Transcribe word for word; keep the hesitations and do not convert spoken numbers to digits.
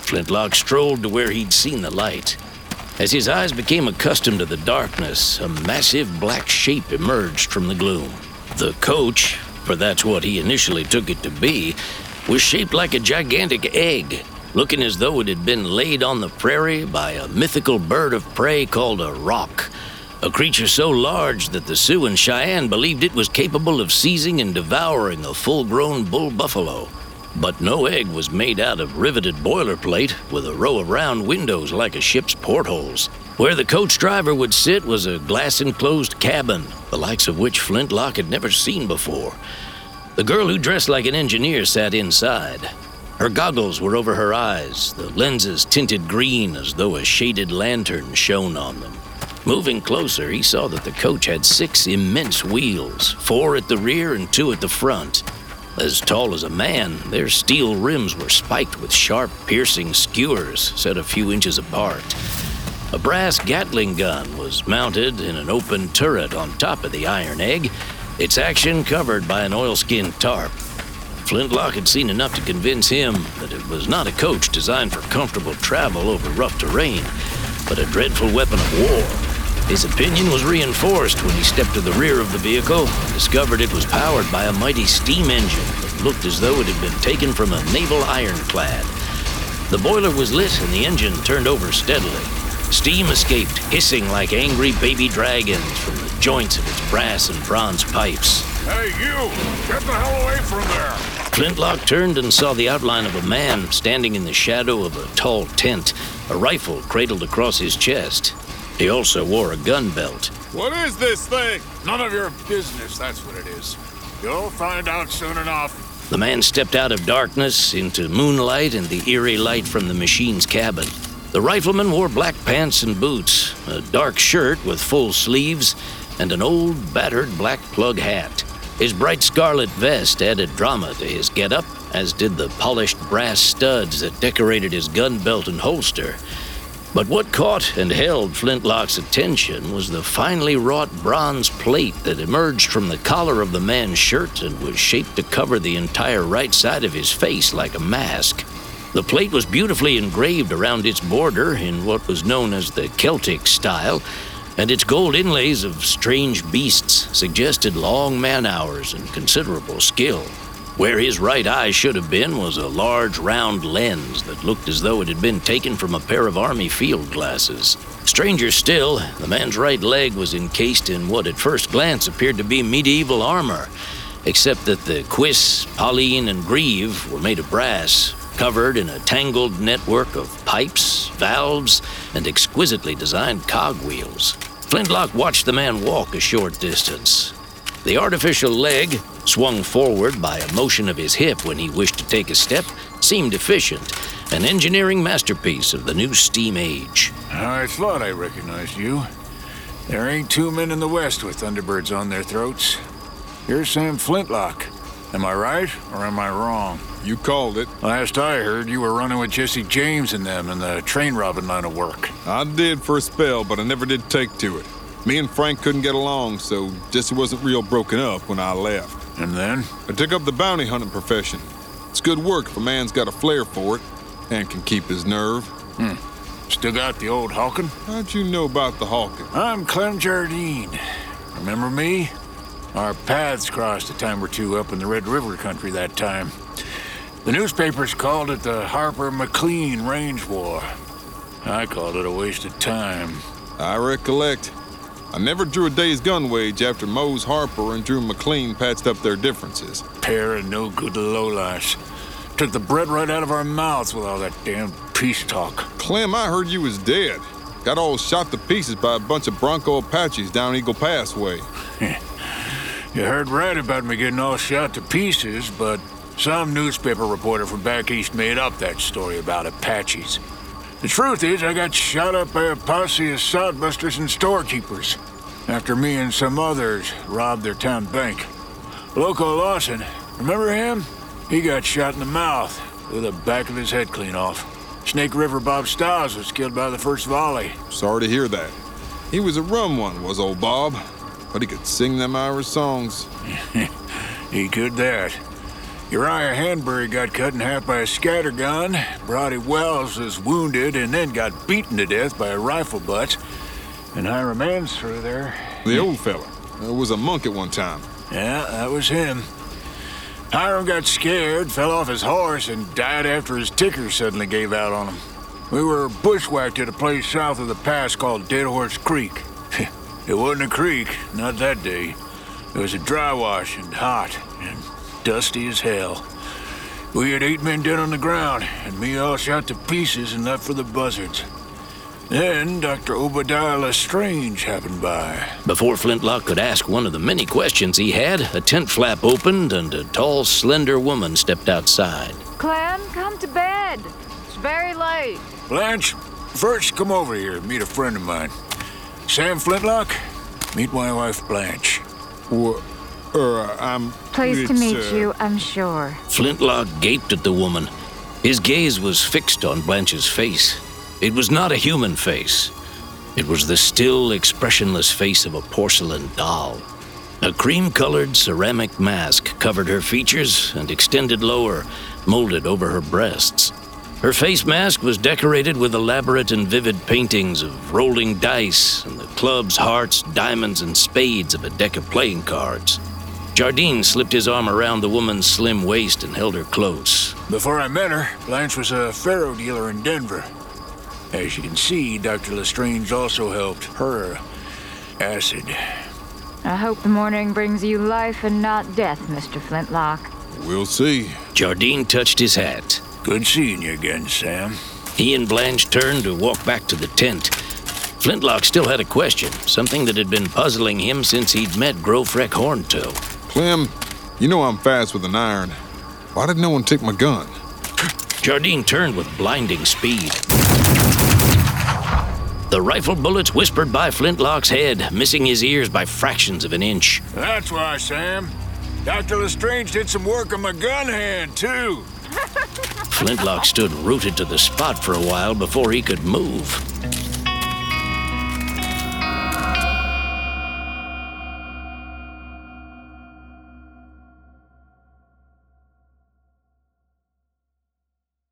Flintlock strolled to where he'd seen the light. As his eyes became accustomed to the darkness, a massive black shape emerged from the gloom. The coach, for that's what he initially took it to be, was shaped like a gigantic egg, looking as though it had been laid on the prairie by a mythical bird of prey called a roc, a creature so large that the Sioux and Cheyenne believed it was capable of seizing and devouring a full-grown bull buffalo. But no egg was made out of riveted boilerplate with a row of round windows like a ship's portholes. Where the coach driver would sit was a glass-enclosed cabin, the likes of which Flintlock had never seen before. The girl who dressed like an engineer sat inside. Her goggles were over her eyes, the lenses tinted green as though a shaded lantern shone on them. Moving closer, he saw that the coach had six immense wheels, four at the rear and two at the front. As tall as a man, their steel rims were spiked with sharp, piercing skewers set a few inches apart. A brass Gatling gun was mounted in an open turret on top of the iron egg, its action covered by an oilskin tarp. Flintlock had seen enough to convince him that it was not a coach designed for comfortable travel over rough terrain, but a dreadful weapon of war. His opinion was reinforced when he stepped to the rear of the vehicle and discovered it was powered by a mighty steam engine that looked as though it had been taken from a naval ironclad. The boiler was lit and the engine turned over steadily. Steam escaped, hissing like angry baby dragons from the joints of its brass and bronze pipes. Hey, you! Get the hell away from there! Flintlock turned and saw the outline of a man standing in the shadow of a tall tent, a rifle cradled across his chest. He also wore a gun belt. What is this thing? None of your business, that's what it is. You'll find out soon enough. The man stepped out of darkness into moonlight and the eerie light from the machine's cabin. The rifleman wore black pants and boots, a dark shirt with full sleeves, and an old, battered black plug hat. His bright scarlet vest added drama to his getup, as did the polished brass studs that decorated his gun belt and holster. But what caught and held Flintlock's attention was the finely wrought bronze plate that emerged from the collar of the man's shirt and was shaped to cover the entire right side of his face like a mask. The plate was beautifully engraved around its border in what was known as the Celtic style, and its gold inlays of strange beasts suggested long man-hours and considerable skill. Where his right eye should have been was a large round lens that looked as though it had been taken from a pair of army field glasses. Stranger still, the man's right leg was encased in what at first glance appeared to be medieval armor, except that the cuisse, palline, and greave were made of brass, covered in a tangled network of pipes, valves, and exquisitely designed cogwheels. Flintlock watched the man walk a short distance. The artificial leg, swung forward by a motion of his hip when he wished to take a step, seemed efficient, an engineering masterpiece of the new steam age. I thought I recognized you. There ain't two men in the West with Thunderbirds on their throats. You're Sam Flintlock. Am I right, or am I wrong? You called it. Last I heard, you were running with Jesse James and them in the train robbing line of work. I did for a spell, but I never did take to it. Me and Frank couldn't get along, so Jesse wasn't real broken up when I left. And then? I took up the bounty hunting profession. It's good work if a man's got a flair for it and can keep his nerve. Hmm. Still got the old hawking? How'd you know about the hawking? I'm Clem Jardine. Remember me? Our paths crossed a time or two up in the Red River country that time. The newspapers called it the Harper-McLean Range War. I called it a waste of time. I recollect. I never drew a day's gun wage after Mose Harper and Drew McLean patched up their differences. Pair of no-good lowlifes. Took the bread right out of our mouths with all that damn peace talk. Clem, I heard you was dead. Got all shot to pieces by a bunch of Bronco Apaches down Eagle Pass way. You heard right about me getting all shot to pieces, but some newspaper reporter from back east made up that story about Apaches. The truth is, I got shot up by a posse of sodbusters and storekeepers after me and some others robbed their town bank. Loco Lawson, remember him? He got shot in the mouth with the back of his head clean off. Snake River Bob Stiles was killed by the first volley. Sorry to hear that. He was a rum one, was old Bob. But he could sing them Irish songs. He could that. Uriah Hanbury got cut in half by a scattergun. Brody Wells was wounded and then got beaten to death by a rifle butt. And Hiram Ansfer there. The old fella. Uh, was a monk at one time. Yeah, that was him. Hiram got scared, fell off his horse, and died after his ticker suddenly gave out on him. We were bushwhacked at a place south of the pass called Dead Horse Creek. It wasn't a creek, not that day. It was a dry wash and hot and dusty as hell. We had eight men dead on the ground, and me all shot to pieces and left for the buzzards. Then Doctor Obadiah Lestrange happened by. Before Flintlock could ask one of the many questions he had, a tent flap opened and a tall, slender woman stepped outside. Clem, come to bed. It's very late. Blanche, first come over here and meet a friend of mine. Sam Flintlock, meet my wife Blanche. What? Uh, I'm... Pleased to it's, meet uh, you, I'm sure. Flintlock gaped at the woman. His gaze was fixed on Blanche's face. It was not a human face. It was the still, expressionless face of a porcelain doll. A cream-colored ceramic mask covered her features and extended lower, molded over her breasts. Her face mask was decorated with elaborate and vivid paintings of rolling dice and the clubs, hearts, diamonds, and spades of a deck of playing cards. Jardine slipped his arm around the woman's slim waist and held her close. Before I met her, Blanche was a faro dealer in Denver. As you can see, Doctor Lestrange also helped her acid. I hope the morning brings you life and not death, Mister Flintlock. We'll see. Jardine touched his hat. Good seeing you again, Sam. He and Blanche turned to walk back to the tent. Flintlock still had a question, something that had been puzzling him since he'd met Grofreck Horntoe. Clem, you know I'm fast with an iron. Why did no one take my gun? Jardine turned with blinding speed. The rifle bullets whispered by Flintlock's head, missing his ears by fractions of an inch. That's why, Sam. Doctor Lestrange did some work on my gun hand, too. Flintlock stood rooted to the spot for a while before he could move.